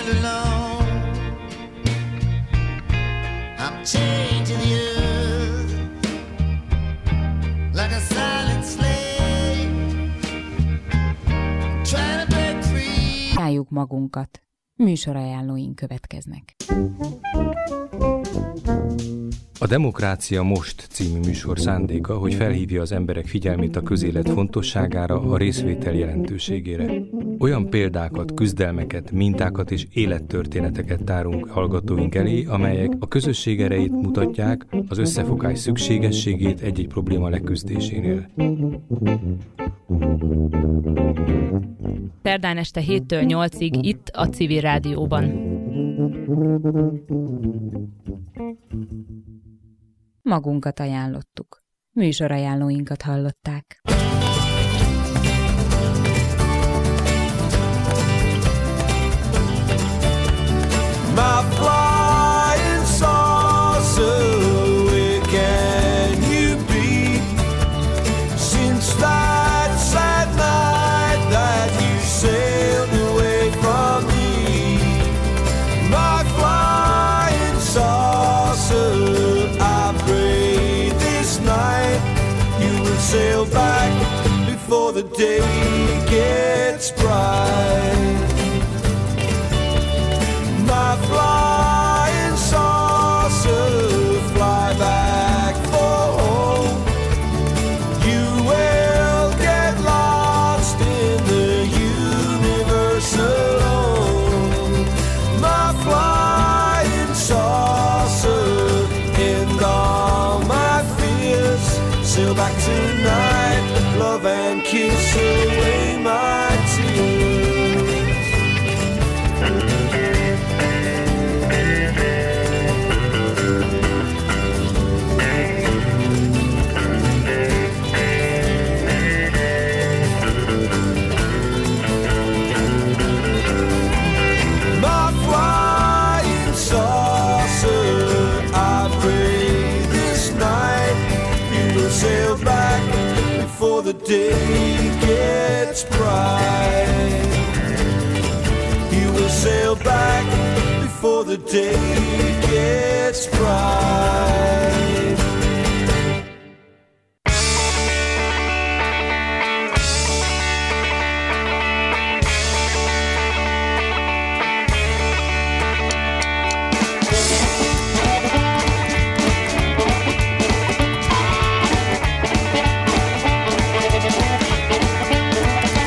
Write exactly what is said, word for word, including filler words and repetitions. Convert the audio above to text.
alone. I'm changing you like a silent slave, trying to break free. Álljuk magunkat. Műsorajánlóink következnek. A Demokrácia Most című műsor szándéka, hogy felhívja az emberek figyelmét a közélet fontosságára, a részvétel jelentőségére. Olyan példákat, küzdelmeket, mintákat és élettörténeteket tárunk hallgatóink elé, amelyek a közösség erejét mutatják, az összefogás szükségességét egy-egy probléma leküzdésénél. Szerdán este héttől nyolcig itt a Civil Rádióban. Magunkat ajánlottuk. Műsorajánlóinkat hallották. My flying saucer, where can you be? Since that sad night that you sailed away from me, my flying saucer, I pray this night you will sail back before the day gets bright. My flying saucer, fly back for home. You will get lost in the universe alone. My flying saucer, end all my fears. Sail back tonight, love and kiss away my tears. Sail back before the day gets bright. You will sail back before the day gets bright.